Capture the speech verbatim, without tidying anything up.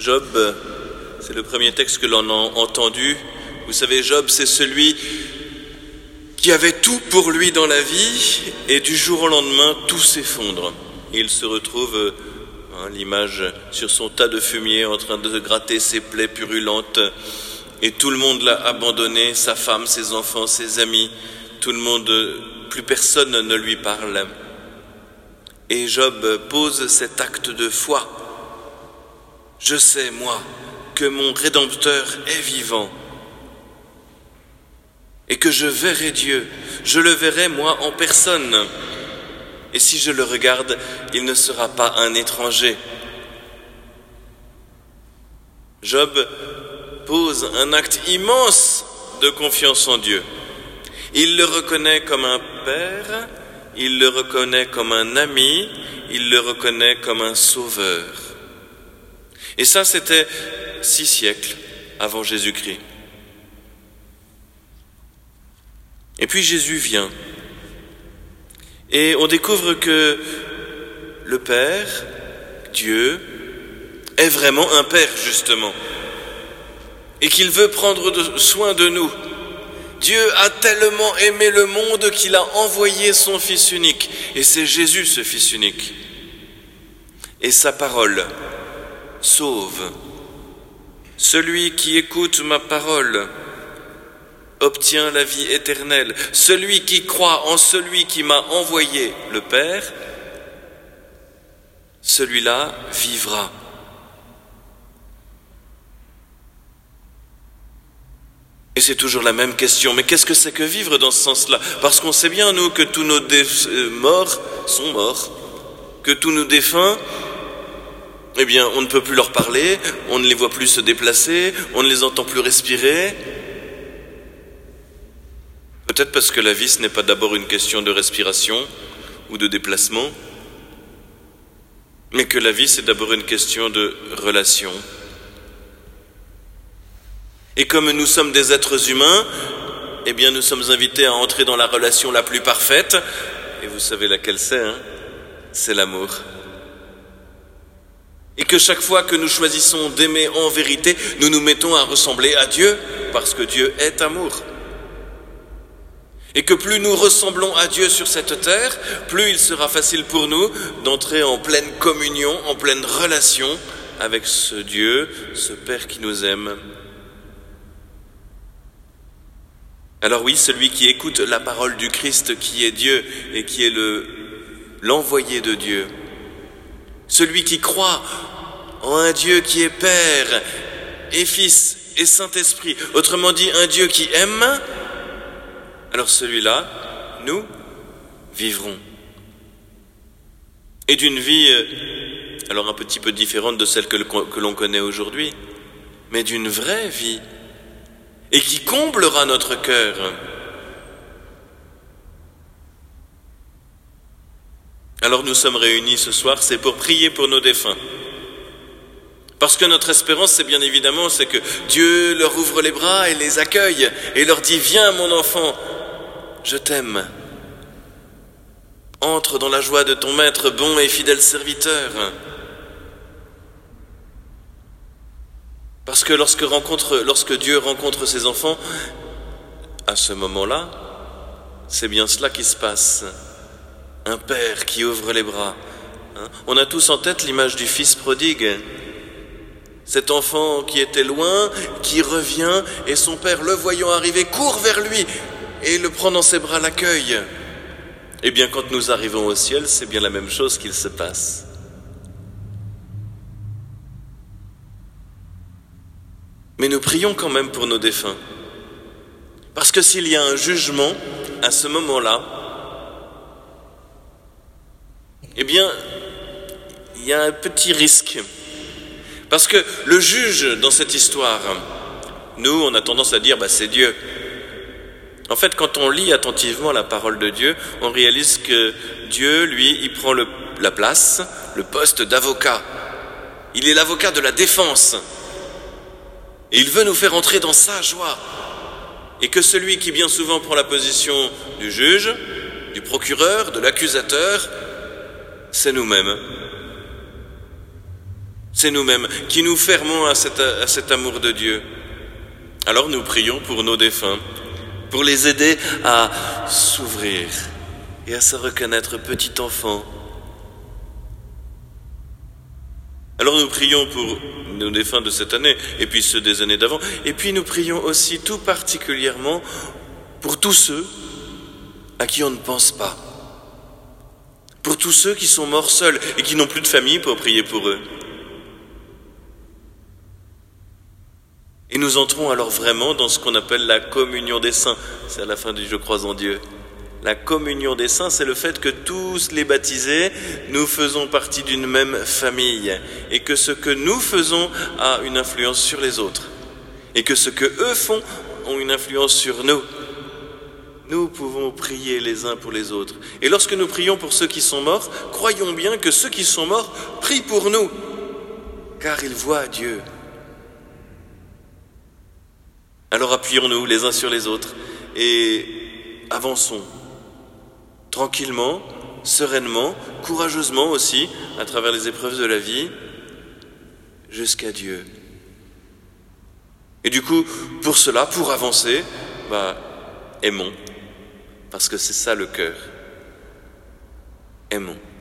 Job, c'est le premier texte que l'on a entendu. Vous savez, Job, c'est celui qui avait tout pour lui dans la vie, et du jour au lendemain, tout s'effondre. Il se retrouve, hein, l'image sur son tas de fumier, en train de gratter ses plaies purulentes, et tout le monde l'a abandonné, sa femme, ses enfants, ses amis, tout le monde, plus personne ne lui parle. Et Job pose cet acte de foi. Je sais, moi, que mon Rédempteur est vivant, et que je verrai Dieu, je le verrai moi en personne. Et si je le regarde, il ne sera pas un étranger. Job pose un acte immense de confiance en Dieu. Il le reconnaît comme un père, il le reconnaît comme un ami, il le reconnaît comme un sauveur. Et ça, c'était six siècles avant Jésus-Christ. Et puis Jésus vient. Et on découvre que le Père, Dieu, est vraiment un Père, justement. Et qu'il veut prendre de, soin de nous. Dieu a tellement aimé le monde qu'il a envoyé son Fils unique. Et c'est Jésus, ce Fils unique. Et sa parole sauve. Celui qui écoute ma parole obtient la vie éternelle. Celui qui croit en celui qui m'a envoyé, le Père, celui-là vivra. Et c'est toujours la même question. Mais qu'est-ce que c'est que vivre dans ce sens-là? Parce qu'on sait bien, nous, que tous nos déf- euh, morts sont morts, que tous nos défunts, eh bien, on ne peut plus leur parler, on ne les voit plus se déplacer, on ne les entend plus respirer. Peut-être parce que la vie, ce n'est pas d'abord une question de respiration ou de déplacement, mais que la vie, c'est d'abord une question de relation. Et comme nous sommes des êtres humains, eh bien, nous sommes invités à entrer dans la relation la plus parfaite. Et vous savez laquelle c'est, hein? C'est l'amour. Et que chaque fois que nous choisissons d'aimer en vérité, nous nous mettons à ressembler à Dieu, parce que Dieu est amour. Et que plus nous ressemblons à Dieu sur cette terre, plus il sera facile pour nous d'entrer en pleine communion, en pleine relation avec ce Dieu, ce Père qui nous aime. Alors oui, celui qui écoute la parole du Christ qui est Dieu et qui est le, l'envoyé de Dieu, celui qui croit en un Dieu qui est Père et Fils et Saint-Esprit, autrement dit un Dieu qui aime, alors celui-là, nous vivrons. Et d'une vie, alors un petit peu différente de celle que, le, que l'on connaît aujourd'hui, mais d'une vraie vie, et qui comblera notre cœur. Alors nous sommes réunis ce soir, c'est pour prier pour nos défunts. Parce que notre espérance, c'est bien évidemment, c'est que Dieu leur ouvre les bras et les accueille, et leur dit « Viens mon enfant, je t'aime. Entre dans la joie de ton maître, bon et fidèle serviteur. » Parce que lorsque, rencontre, lorsque Dieu rencontre ses enfants, à ce moment-là, c'est bien cela qui se passe. Un père qui ouvre les bras. Hein? On a tous en tête l'image du fils prodigue. Cet enfant qui était loin, qui revient, et son père, le voyant arriver, court vers lui et le prend dans ses bras, l'accueille. Eh bien, quand nous arrivons au ciel, c'est bien la même chose qu'il se passe. Mais nous prions quand même pour nos défunts. Parce que s'il y a un jugement, à ce moment-là, eh bien, il y a un petit risque. Parce que le juge dans cette histoire, nous, on a tendance à dire, bah, c'est Dieu. En fait, quand on lit attentivement la parole de Dieu, on réalise que Dieu, lui, il prend le, la place, le poste d'avocat. Il est l'avocat de la défense. Et il veut nous faire entrer dans sa joie. Et que celui qui bien souvent prend la position du juge, du procureur, de l'accusateur, c'est nous-mêmes. C'est nous-mêmes qui nous fermons à cet, à cet amour de Dieu. Alors nous prions pour nos défunts, pour les aider à s'ouvrir et à se reconnaître petit enfant. Alors nous prions pour nos défunts de cette année, et puis ceux des années d'avant, et puis nous prions aussi tout particulièrement pour tous ceux à qui on ne pense pas, pour tous ceux qui sont morts seuls et qui n'ont plus de famille pour prier pour eux. Et nous entrons alors vraiment dans ce qu'on appelle la communion des saints. C'est à la fin du « Je crois en Dieu ». La communion des saints, c'est le fait que tous les baptisés, nous faisons partie d'une même famille et que ce que nous faisons a une influence sur les autres et que ce que eux font ont une influence sur nous. Nous pouvons prier les uns pour les autres. Et lorsque nous prions pour ceux qui sont morts, croyons bien que ceux qui sont morts prient pour nous, car ils voient Dieu. Alors appuyons-nous les uns sur les autres et avançons. Tranquillement, sereinement, courageusement aussi, à travers les épreuves de la vie, jusqu'à Dieu. Et du coup, pour cela, pour avancer, bah, aimons, parce que c'est ça le cœur. Aimons.